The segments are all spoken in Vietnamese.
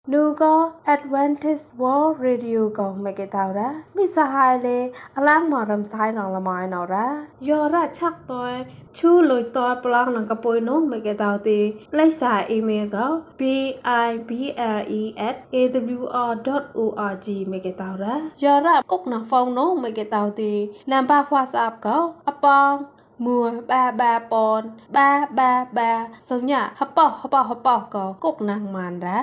นูก็แอดแวนทิสวอลเรดิโอก็ไม่เกตาวระมิสหายเลยอลังหมอรำสายหนองละมอยหนอระยอระชักตัวชูลอยตัวปลางหนังกระปุยน้องไม่เกตาวตีไลสายอีเมลก็ bible@awr.org ไม่เกตาวระยอระกุกหนังฟองน้องไม่เกตาวตีนำบ้าควาสอับก็อปองมัวบาปอนบาสัญญาฮับปอก็กุกนางมันระ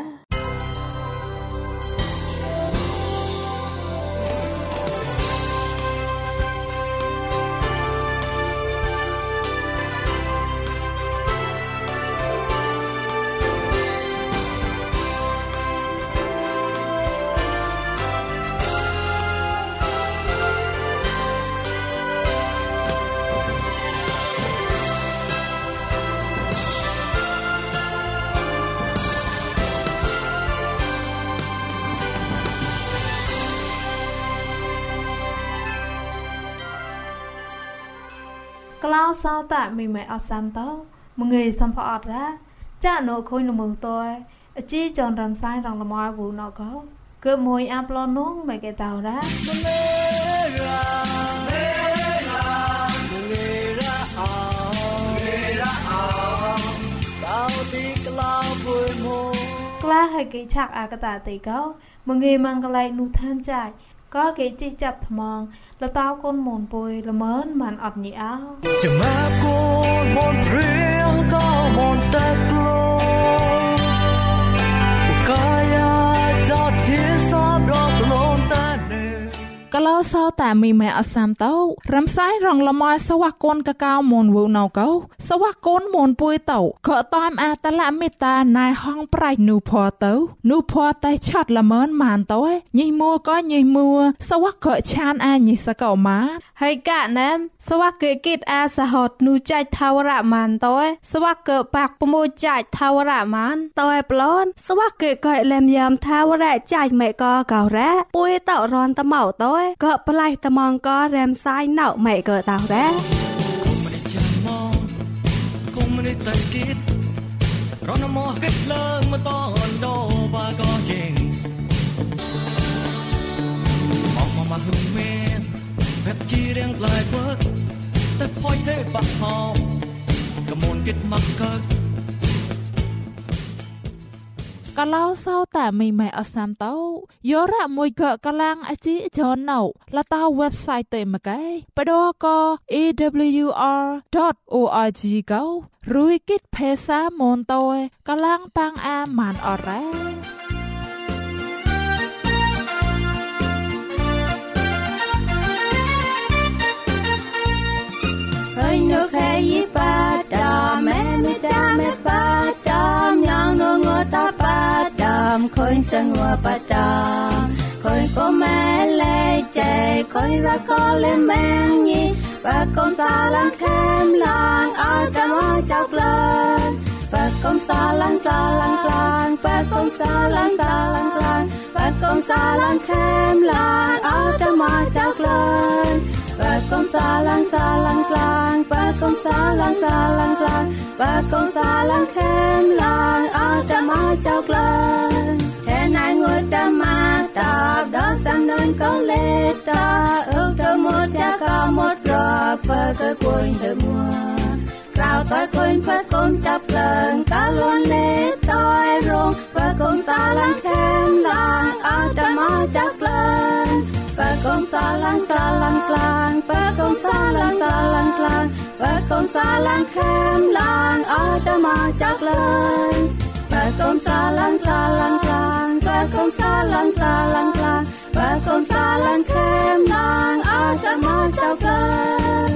กล่าวสาวแต่ไม่เอาซ้ำเต้ามึงเงยสัมภาษณ์ละจ้าโนคุยหนุ่มตัวจีจอนรำสายรังละมอยบูนอก็เกิดมวยอัปลอนน้องไม่เกตาวละกล้าให้กิจฉากอากาศตีก็มึงเงยมังกรไลนูท่านใจก็เกจิจับทมองแล้วเต้าก้นหมุนปุยละเมินมันอดหนีเอาจะมาก้นหมุนเรียงก็หมุนตะกลกายจอดที่สอบดอกลงตาเนื้อกล่าวเศร้าแต่มีแม่อสามเต้ารำไส้รองละมอยสวักก้นกะกาวหมุนวูนเอาเก้าสวักก้นหมุนปุยเต้าขอตอมอาตละเมตาในห้องปลายนูพอเต้านูพอแต่ชัดละเมินมันต้อยยิมัวก็ยิมัวสวักเกะชานอายิสะเก่ามาให้กะน้ำสวักเกะกิดอาสหดนูใจทาวระมันต้อยสวักเกะปากปมูใจทาวระมันต้อยปล้นสวักเกะก่อยแลมยามทาวระใจไม่ก็เก่าแร้ปุยเต้ารอนตะเหมาต้อยก็ปลายตะมองก็แรมซ้ายเน่าไม่เกิดเต่าแร้คงไม่ได้จำมองคงไม่ได้ตัดคิดเพราะน้ำมอคิดเลิกมาตอนโดบาก็จริงมองมาหึงเมนแบบจีเรียงลายเวิร์กแต่พอยได้ปะหอมกระมวลกิดมักเกิดกะเล่าเศร้าแต่ไม่แม่อสามเต้ายอระมวยเกะกะลังอาจิจอนเอาละเต้าเว็บไซต์เต็มไกปดก็ awr.org เก้ารุยกิดเพซามอนโตยกะลังปังอามันออแรเฮ้ยนกแค่ยิปาดาแม่ไม่ดาแม่ปาดามยังนงตาปาดามคอยสังวปาดามคอยก็แม่เล่ใจคอยรักก็เล่แมงยี่ปากกงสาลังแคมลางเอาแต่มาจากลานปากกงสาลังกลางปากกงสาลังกลางปากกงสาลังแคมลางเอาแต่มาจากลานปากกงสาลังกลางปากกงสาลังกลางปากกงสาลังแคมลางเอาแต่มาจากลานแค่นายงดดำมาตาบดอกสันนนก็เลตาเอื้อเธอหมดจะก็หมดรอเพื่อเธอคุยเธอมัวคราวต้อยคุยเพื่อคงจับเลิงกะล้วนเลต้อยรงเพื่อคงสาลังแคมลางเอาแต่มาจากลานปากกงสาลังกลางปากกงสาลังกลางปากกงสาลังแคมลางเอาแต่มาจากลานปากกงสาลังกลางปากกงสาลังกลางปากกงสาลังแคมลางเอาแต่มาจากลาน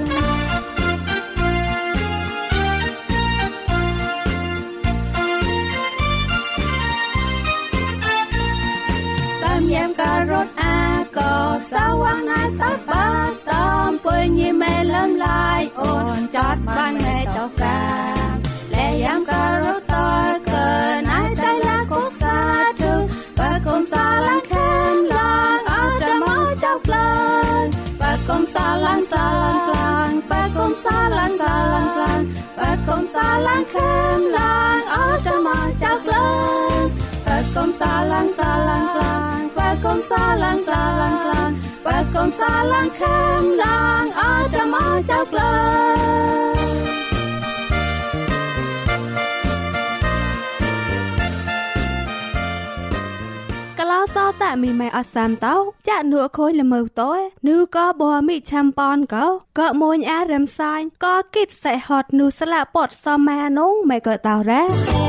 เยี่ยมการถอาก็สว่างนายตาปาตอมป่วยยิ้มแม่เริ่มลายโอนจอดบ้านแม่เจ้ากลางและยามการถต่อเกินนายใจละกุศลถึงปากกงสาลังแคมลางเอาแต่มาเจ้ากลางปากกงสาลังกลางปากกงสาลังกลางปากกงสาลังแคมลางเอาแต่มาเจ้ากลางปากกงซาลังซาลังกลางปะกงซาลังซาลังกลางปะกงซาลังแคมลางอาตมาเจ้ากลางกะลาซอแต่มีไม่อสามเต้าจะหนัวโคยละเมือต้อยนูก็บ่มีแชมปอนก็มวยอารมณ์ซายก็กิดใส่ฮอดนูสละปดซอมานงไม่ก็เต่าแร้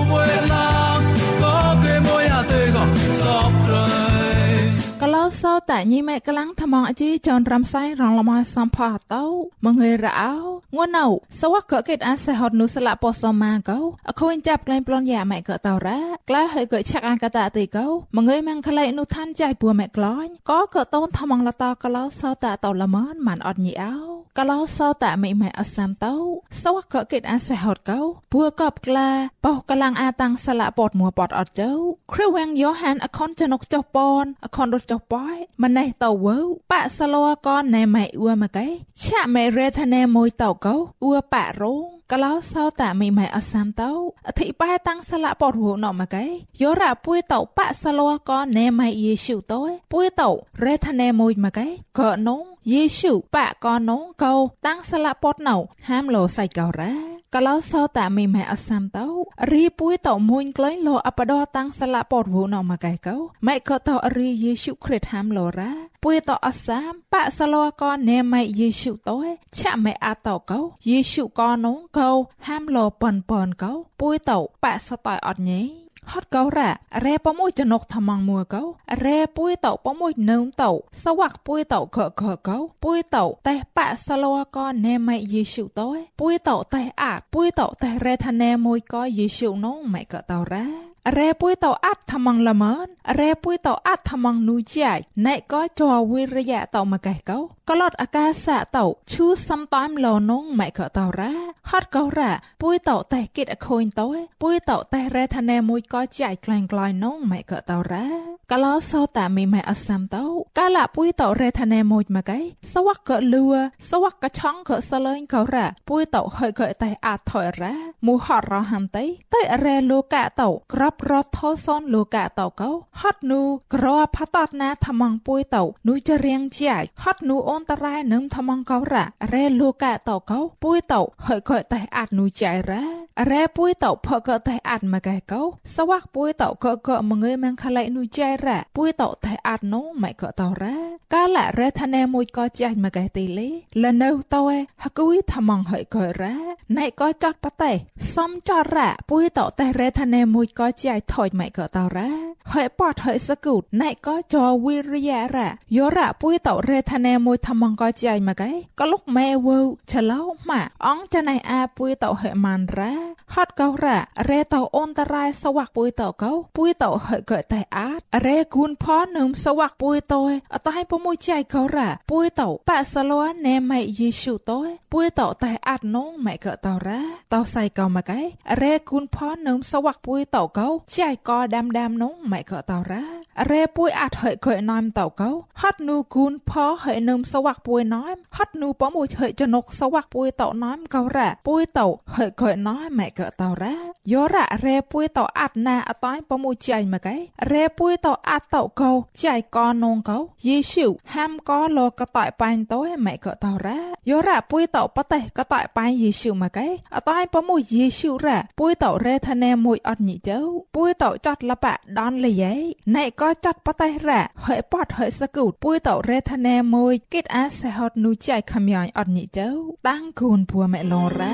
กะลาซอแต่ยี่แม่กะลังทมองอจีจอนรำไซรองละมาสัมพาเต้ามังเฮราวงวนเอาสวักเกิดอาศัยฮอดนุสละปอสมาเกาอคอยจับกลายปลอนยาแม่เกิดเต่าระกล้าเฮยเกิดชักอากาตาตีเกามังเฮมังคลายนุทันใจปัวแม่กลอนก็เกิดต้นทมองละตากะลาซอแต่เต่าละมันมันอดยี่เอากะลาซอแต่ไม่แม่อสามเต้าสวักเกิดอาศัยฮอดเกาปัวกอบกลาปอกำลังอาตังสละปอดมัวปอดอดเจ้าครีแวงโยฮันอคอนจนกเจ้าปอนอคอนรถเจ้าปอยมันในเต่าเวอปะสโลก้อนในไม่อัวมาไกชะไม่เรทเนมวยเต่าเกาอัวปะรงกะลาซอแต่ไม่อสามเต้าอธิปายตังสละปอดหัวหนอมาไกยอระปุยเต่าปะสโลก้อนในไม่เยชูโต้ปุยเต่าเรทเนมวยมาไกเกาะนงเยชูปะก้อนนงเกาตั้งสละปอดเหนาห้ามโลใส่เกาแร้กะลาซอแต่ไม่อสามเต้ารีปุยเต่ามุนเกลยโลอปดอตั้งสละปอดหัวหนอมาไกเกาไม่เกาเต่ารีเยชูคริตห้ามโลระปุยต่ออสามปะสโลกอนเนไม่เยชูโต้ชะไม่อาเต่าเกาเยชูกอนงเกาห้ามโลปอนเกาปุยเต่าปะสตอยอดนี้ฮอดเการะเรปะมุยจนกทมังมัวเกาเรปุยเต่าปะมุยเนิมเต่าสวักปุยเต่าเกาปุยเต่าแต่ปะสโลกอนเนไม่เยชูโต้ปุยเต่าแต่อาดปุยเต่าแต่เรทเนมวยก็เยชูน้องไม่เกาเต่าระเรปุยเต่าอัดทมังละมันเรปุยเต่าอัดทมังนูใจในก็จอวิริยะเต่ามาไกเกากลอดอากาศเต่าชูซัมตามโลนงไม่เกาเต่าระฮอดเการะปุยเต่าแต่กิดอโคยโต้ปุยเต่าแต่เรทเนมวยก็ใจกลางกลอยน้องไม่เกาเต่าระกะลาซอแต่ไม่อสามเต้ากะละปุยเต่าเรทเนมวยมาไกสวักเกลัวสวักกะช่องเกสเลงเการะปุยเต่าเฮยเกแต่อาถอยระมูฮอดรอหัมไตเตยเรโลกะเต่ากรับรถทอซอนโลกะเต่าเกาฮอดนูกรอพัตอดนาทมังปุยเต่านูจะเรียงใจฮอดนูอนตรายนึมทมังเการะเรโลกะเต่าเกาปุยเต่าเฮยเกแต่อาดนูใจระเรปุยเต่าพอเกแต่อาดมาไกเกาสวักปุยเต่าเกมังเงยมังคลายนูใจระปุยเต่าแต่อาดน้องไม่เกาเต่าระกาละเรทเนมวยก็ใจมาไกตีเลละเนวเต่าฮักวิทมังเฮยเกระในก็จอดปะเตซ้ำจอดระปุยเต่าแต่เรทเนมวยก็ใจถอยไม่เกาเต่าระเฮยปอดเฮยสกุดในก็จอวิริยะระยอระปุยเต่าเรทเนมวยทมังก็ใจมาไกก็ลุกแม่เวอฉลาวมาอ้องจะในอาปุยเต่าเฮยมันระฮอดเการะเรเต่าอนตรายสวักปุยเต่าเกาปุยเต่าเฮยเกแต่อาดเรกุนพ่อหนึ่งสวักปุยโตยอตายปมุยใจเการะปุยเต่าปะสโลเนไม่เยชูโตยปุยเต่าแต่อาดน้องไม่เกเต่าระเต่าใส่เกามาไกเรกุนพ่อหนึ่งสวักปุยเต่าเกาใจกอดำน้องไม่เกเต่าระเรปุยอาดเฮยเกยน้ำเต่าเกาฮัดนูกุนพ่อเฮยหนึ่งสวักปุยน้ำฮัดนูปมุยเฮยจนกสวักปุยเต่าน้ำเการะปุยเต่าเฮยเกยน้อยไม่เกเต่าระยอระเรปุยเต่าอาดนาอตายปมุยใจมาไกเรปุยเต่าอาดเต่าเกาใจกอนงเกาเยชูห้ามก็โลกระต่ายปานโต้ไม่เกเต่าระยอระปุยเต่าปะเตกระต่ายปานเยชูมาไกอตายปมุยเยชูระปุยเต่าเรทเนมวยอดหนีเจ้าปุยเต่าจัดละปะดอนเลยยัยในก็จัดปะเตระเฮยปอดเฮยสกุดปุยเต่าเรทเนมวยกิดอาเซฮอดนูใจขมยอยอดหนีเจ้าตั้งคูนพัวแม่ลงระ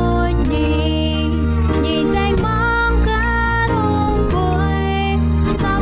Hãy subscribe cho kênh Ghiền Mì Gõ để không bỏ lỡ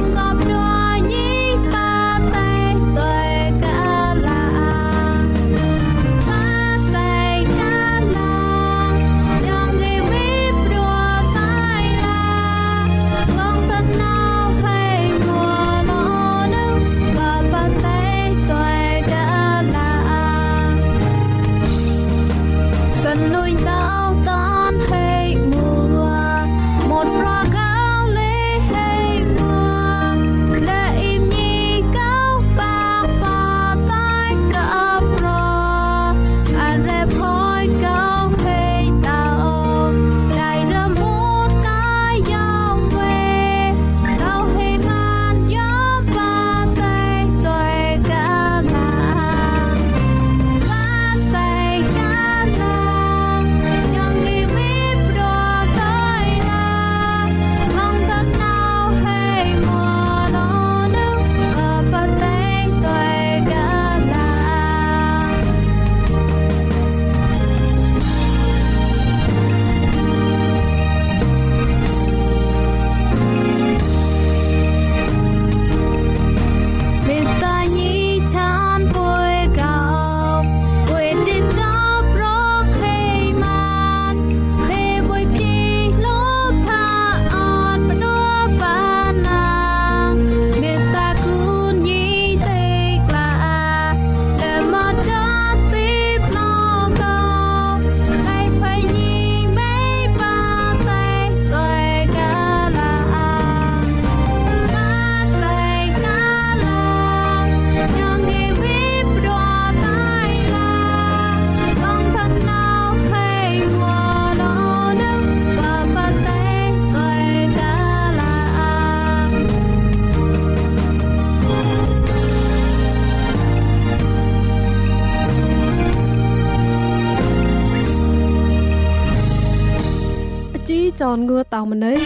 จอนงัวเต่ามันเลย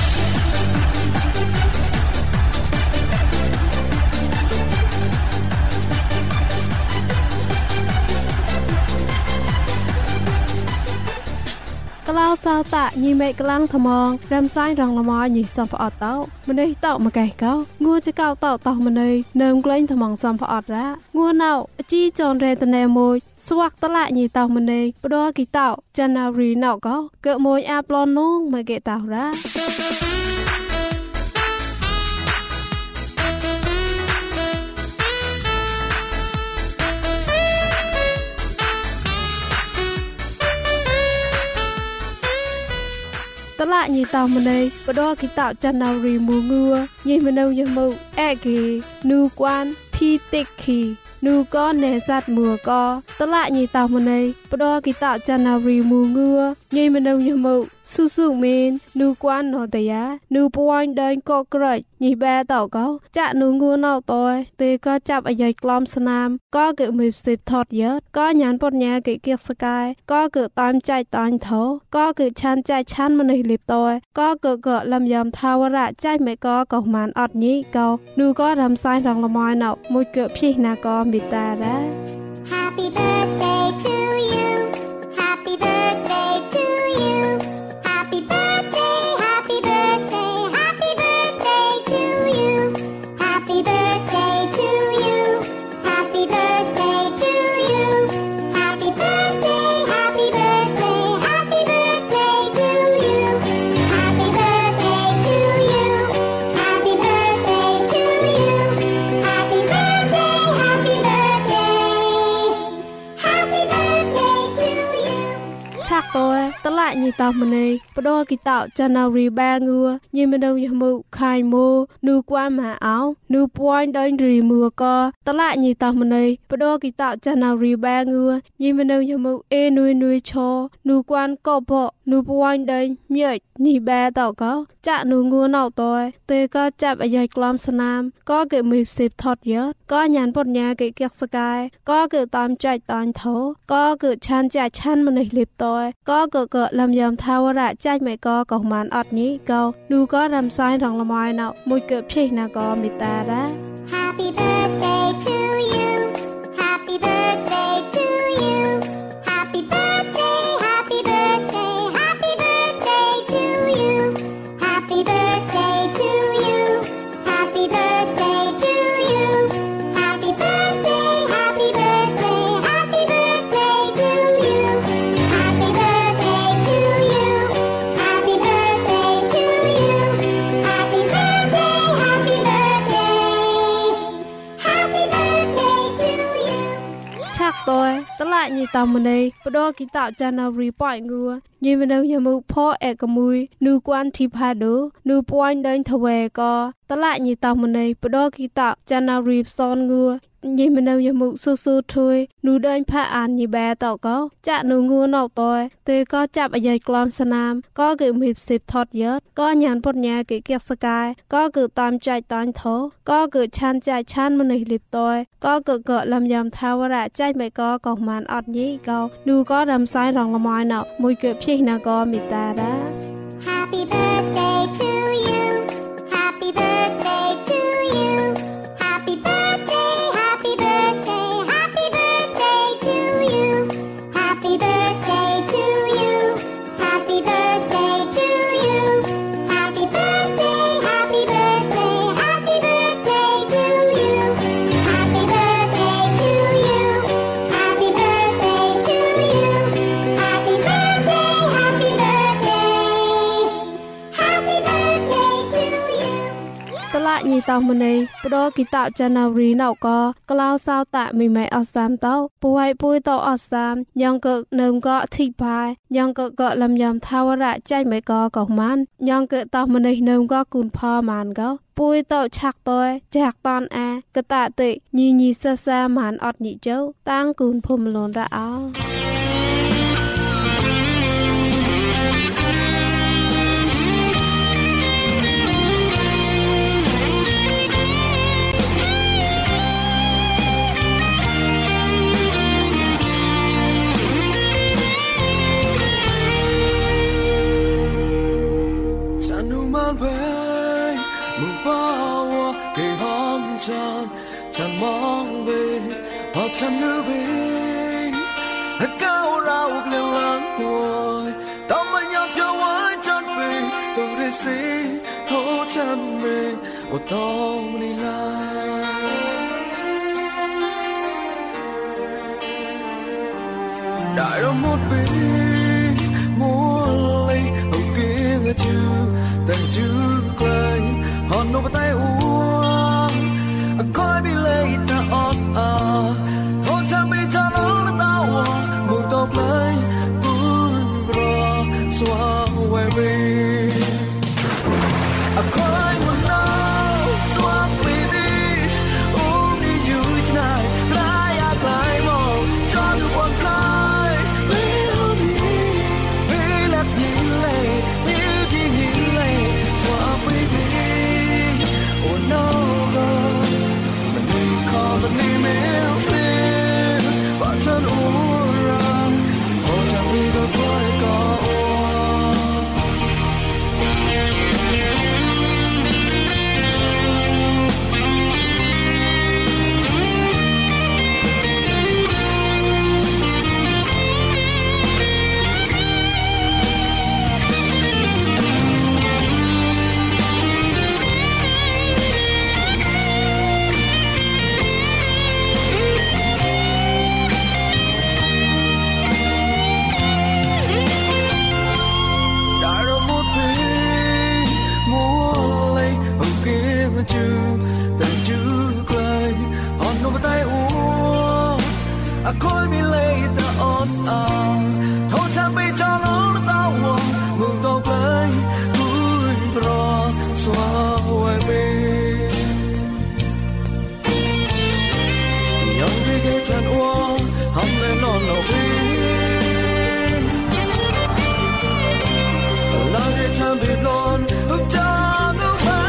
กล่าวซาวตะยีเมกลังทมองรำซ้ายรองละมอหญิงสัมพอดเต้ามันได้เต่ามาไก่เก้างัวจะเก้าเต่ามันเลยเนิมกลิ้งทมองสัมพอดละงัวเน่าจี้จอนเรตเนโมยสวักตละยีเต่ามันเลยปดอกีเต่าจันนารีเน่าเก้าเกิดโมยอาปลอนน้องมาเกเต่าละตละยีเต่ามันเลยปดอกีเต่าจันนารีมูงัวยีมันเอายมูแอกีนูกวนทีติกขีนูก็เนซัดมัวก็ตละยีเต่ามันเลยปดอกีเต่าจันนารีมูงัวยีมันเอายมูสุเมนนูกวนนอตยานูปวนเดินก็กระยีแบเต่าก็จะนูงัวนอกตัวเตก็จับอายกลอมสนามก็เกิดมือสิบทอดเยอะก็หยันปนยาเกิดเกียกสกายก็เกิดตามใจตอนเถาก็เกิดชันใจชันมันในลิบตัวก็เกิดลำยำทาวระใจไม่ก็กองมันอดนี้ก็นูก็รำซ้ายรองละมอยเนาะมุดเกิดพี่นาก็มิตาได้ Happy birthday to you Happy birthday to you Happy birthday Happy birthday Happy birthday to you Happy birthday to you Happy birthday to you Happy birthday Happy birthday Happy birthday to you Happy birthday to you Happy birthday to you Happy birthday Happy birthday Happy birthday to you ชักตัวตละยีเต่ามันเลยปดอกีเต่าจันนารีแบงัวยีมันเอายมูคายโมนูกวนมาเอานูปวนเดินรีมัวก็ตละยีเต่ามันเลยปดอกีเต่าจันนารีแบงัวยีมันเอายมูเอนุยชอนูกวนก็พอนูปวนเดินเมียนี่แบเต่าก็จะนูงัวนอกตัวเตก็จับอายกลอมสนามก็เกิดมือสิบทอดเยอะก็หยันปนยาเกิดเกียกสกายก็เกิดตามใจตอนเถาก็เกิดชันใจชันมันในลิบตัวก็เกิดลำยำทาวระใจไม่ก็กองมันอดนี้ก็ดูก็รำซ้ายรองละมอยเนาะมุดเกิดพี่นาก็มิตาได้ Happy birthday to you Happy birthday to you Happy birthday Happy birthday Happy birthday to you Happy birthday to you Happy birthday to you Happy birthday Happy birthday Happy birthday to you Happy birthday to you Happy birthday to you Happy birthday Happy birthday Happy birthday to you ชักตัวตละยีเต่ามันเลยปดอกีเต่าจันนารีปล่อยงัวยีมันเอายมูพ่อเอกมุยนูกวนทิพาโดนูปวนเดินทเวก็ตละยีเต่ามันเลยปดอกีเต่าจันนารีซอนงัวยีมันเอายมูสุทุยนูเดินผ่านยีแบเต่าก็จะนูงัวนอกตัวเตก็จับอายกลอมสนามก็เกิดมือสิบทอดเยอะก็หยันปนยาเกิดเกียกสกายก็เกิดตามใจตอนเถาก็เกิดชันใจชันมันในลิบตัวก็เกิดลำยำทาวระใจไม่ก็กองมันอดนี้ก็ดูก็รำซ้ายรองละมอยเนาะมุยเกิดพี่นาก็มิตาได้ Happy birthday to you Happy birthday to you Happy birthday Happy birthday Happy birthday to you Happy birthday to you Happy birthday to you Happy birthday Happy birthday Happy birthday to you Happy birthday to you Happy birthday to you Happy birthday Happy birthday Happy birthday to you ตละยีเต่ามันเลยปดอกีเต่าจันนารีเนาก็กล่าวซาวตะมีไม่อสามเต้าป่วยปุยเต่าอสามยังเกิดเนิมก็ที่พายยังเกิดลำยำทาวระใจไม่ก็กองมันยังเกิดเต่ามันเลยเนิมก็กุนพ่อมันก็ปุยเต่าชักตัวจากตอนแอกระตะติยีซามันอดหนีเจ้าตั้งกุนพมลนระเอา cao rau liền lãng hoài tao mới nhắm cho ai chân về tôi để xí thấu chân về của tao đi lại đại đâu một bên mua lấy ở kia chưaแต่chưa quay họ nộp tay uống coi bị lấy ta ót thôi chẳng bị cha nó là tao một tóc lấy vui bờ xóa quay về coi một nào xóa đi đi uống đi dưới chân này lại ác lại màu cho được quăng khai vì hôm nay vì lạc nhìn lệ vì nhìn lệ xóa đi đi oh no mình đi khó mình đi mèo xin bạn chân uống ra thôi chẳng đi đâu quay có khói mi lấy ta ôn thôi chẳng bị cho nó tao mừng tao lấy vui bờ xóa hoài về nhớ đi cái chân uống hầm lên non lầu đi là cái chân bị non ước cha ước bé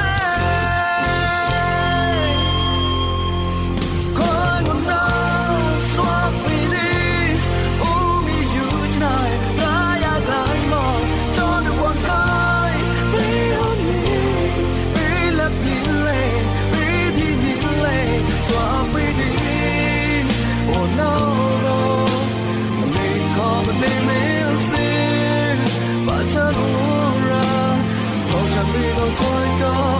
khói một nào xóa đi đi uống đi dưới chân này lại ác lại mò cho được quăng khai vì hôm nay vì lạc nhìn lệ vì nhìn lệ xóa đi đi oh no mình khó mình đi mèo xin và chân uống ra không chẳng đi đâu khói có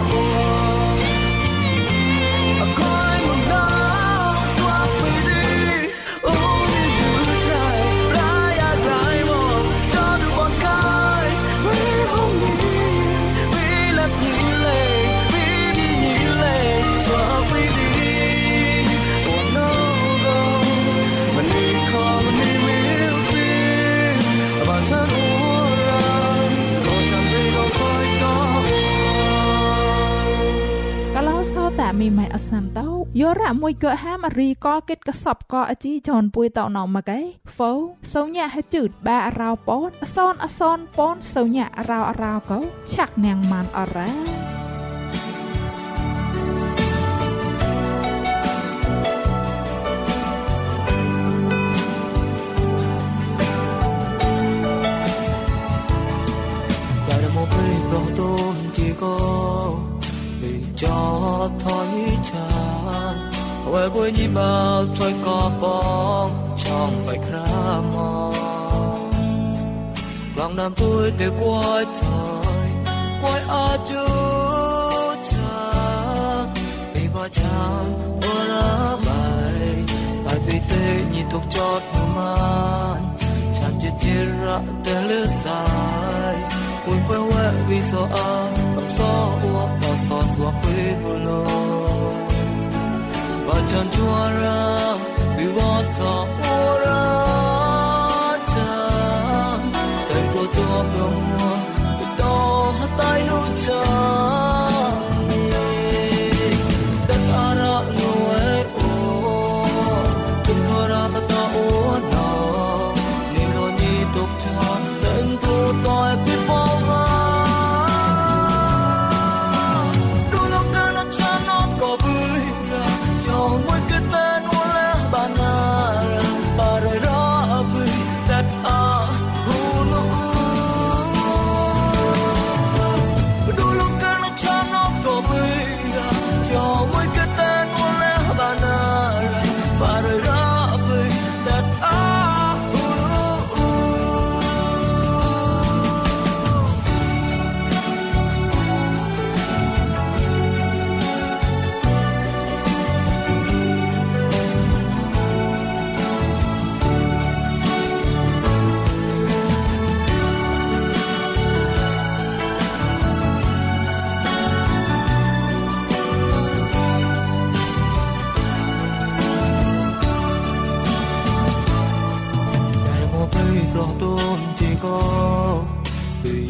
khói một nào xóa đi đi uống đi dưới trái lại ác lại mò cho được quăng khai vì hôm nay vì lạc nhìn lệ vì nhìn lệ xóa đi đi oh no mình đi khó mình đi mèo xin và chân uống ra không chẳng đi đâu khói có กะลอซอแต่มีไม่อสัมเต้ายอระมวยเกะห้ามอรีก็เก็ดกระสอบก็อจีจอนปุยเต่าหนอมาไกโฟโซญะให้จืดบาราวปอนอซอนปอนโซญะราวก็ชักแนงมันอระ lại là một cây pro tôm chỉ có bị cho thôi chán quay quay nhịp bao trôi có bóng trong bài khá mò lòng nam tôi để quay thời quay ở chú cha bị va chạm bữa ra bài bài bị tê nhìn thuộc chót man chạm chết chết ra tên lứa dài quên quên quên vì sao làm sao uống bao sao xóa quê hồn và chân chua ra vì vót thọ ra cha tên cô cho mưa mùa từ đó hát tay nụ cha tên ara nuôi ô tên thọ ra bắt ta ô nào nên lo nhị tục cha tên thu tôi biết bao ba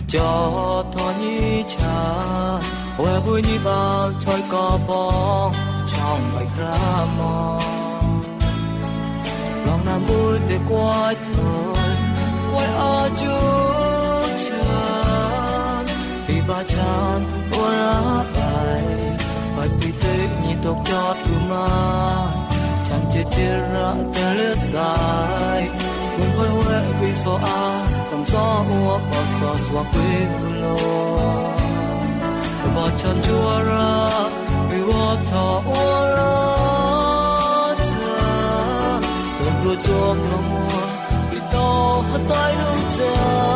cho thọ nhĩ cha hoa vui nhĩ bao trôi cò bóng trong bài ca mò lòng nam vui để qua thôi quay ở chúa chan vì ba chan qua bài bài bị tê nhị tộc cho tu ma chan chết ra ta lỡ sai cùng hơi hoa vì so a cầm gió hoa bao so xóa quê lô ba chan chúa ra vì hoa thọ ra rồi cho mùa vì to hết tay luôn cha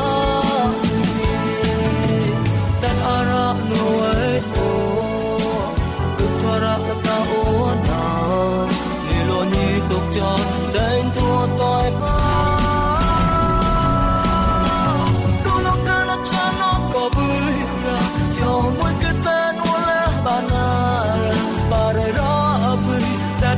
tan ara nuôi ô được qua ra ta ô nào đi lo nhị tục cho đến thua tôi ba đôi lúc cả nó cha nó có bưởi ra yêu mỗi cái tên nuôi lá banana ba đời ra bưởi that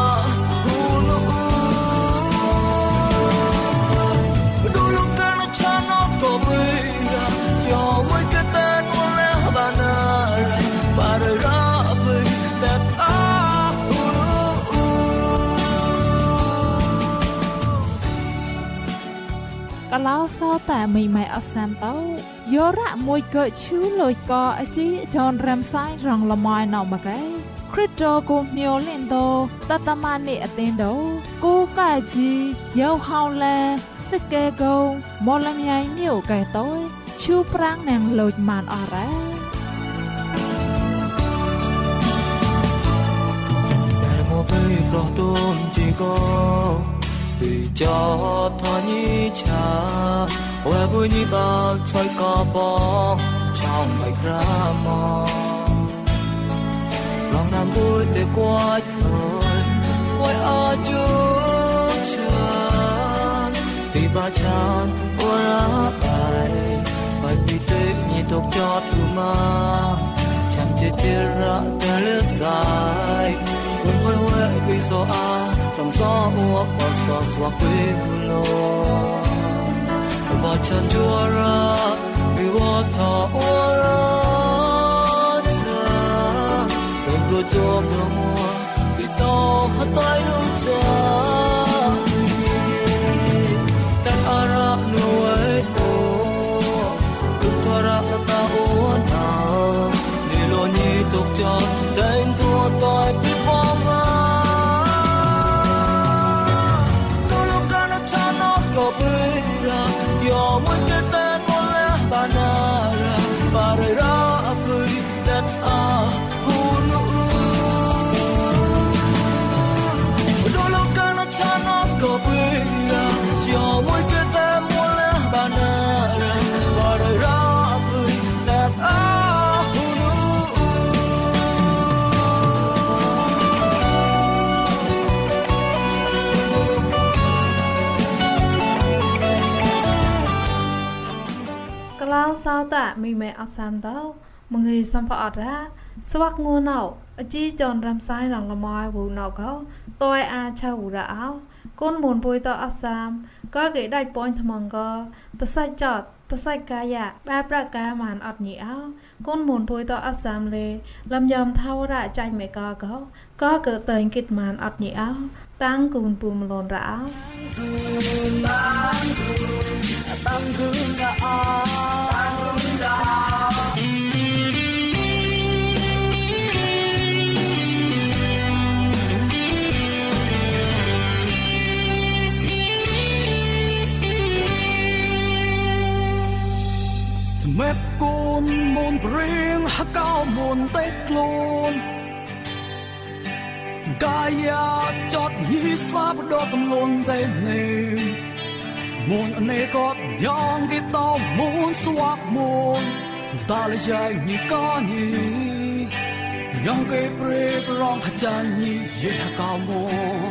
cả lão saoแต่มีไม่อสามเต้ายอระมวยเกิดชื่อลอยกออจีจอนรำไซรองละมอยนอมาไกคริสโตกูมิโอเลนโดตตมาเนอเตนโดกูกาจีเยาเฮาแลสเกโกมอลำไยมิวไก่ต้อยชูปรางนางลอยมานอระแต่โมไปปลอต้นจีโกvì cho thọ nhĩ cha hoa vui nhĩ bao trôi cò bóng trong bài ca mò lòng nam vui để qua thôi quay ở chúa chan vì ba chan qua bài bài bị tê nhị tộc cho tu ma chan chết ra ta lỡ sai cùng hơi hoa vì so a cầm gió hoa bao xóa xóa quê lô ba chan chúa ra vì hoa thọ ra cha đừng đua cho mưa mùa vì to hết tay luôn cha tan ara nuôi ô đừng qua ra ta ô nào đi lo nhị tục cho đến thua tôi biết bom yo muy que te mola banana para ra apui that hunu do lo kana chana ko pira yo muy que te mola banana para ra apui that lao sao ta mi mẹ ở sam đâu mọi người xăm phật ra swak ngô nào chi chọn ram sai rằng là mai vụ nào có tôi chào ra áo con muốn vui to ở sam có cái đại point thằng có ta sai chọt ta sai kaya ba pra ka màn ọt nhị áo con muốn vui to ở sam lê làm yom thao ra chạy mẹ có cỡ tên kịch màn ọt nhị áo tăng cùng bùm lồn ra áo tăng cường ra mẹ con môn riêng hát cao môn tết luôn Kaya chót nhí sáp đo tâm luôn tên nề môn anh ấy có nhang cái tao muốn xoạc môn ta lại chạy nhí có nhí nhang cái bề rong hạt chan nhí dễ hát cao môn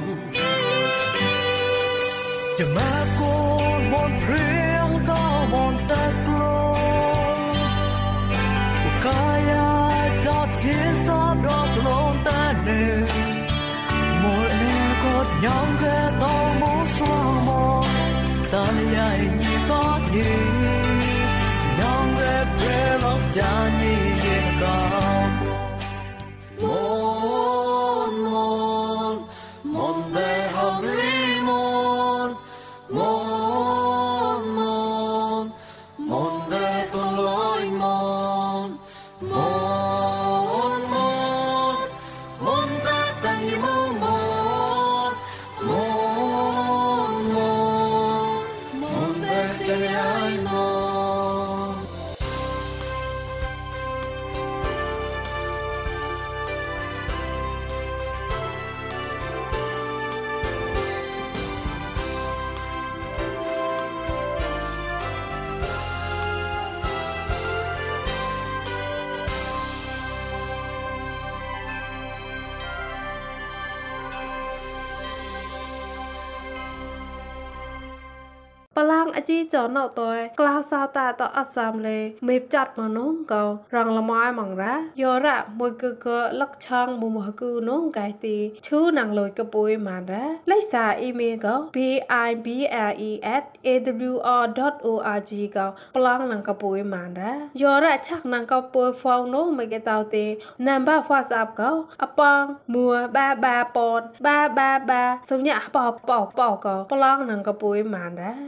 chờ mẹ con môn riêng cao môn tết luôn Kaya chót nhí sáp đo tâm luôn tên nề mỗi nơi có nhau cái tao muốn xóa mòn ta lại như có gì nhau dream of Johnny Gam Mon de hungry mon de toloi mon de tangi mon de chayai mon ปลังอจีจอนอตัวกลาวซาตาต่ออัสสามเลยมีจัดมาน้องเก่ารังละไม้มังระยอระมวยเกลักช่างบุมหกูน้องไก่ตีชื่อนางลอยกระปุยมาระไลสาอีเมลเก่า bibre@awr.org เก่าปลังนางกระปุยมาระยอระชักนางกระปุยฟองน้องไม่เกตาวเตนำบ้าฟาสับเก่าอปองมัวบาปอนบาสัญญาปอกเก่าปลังนางกระปุยมาระ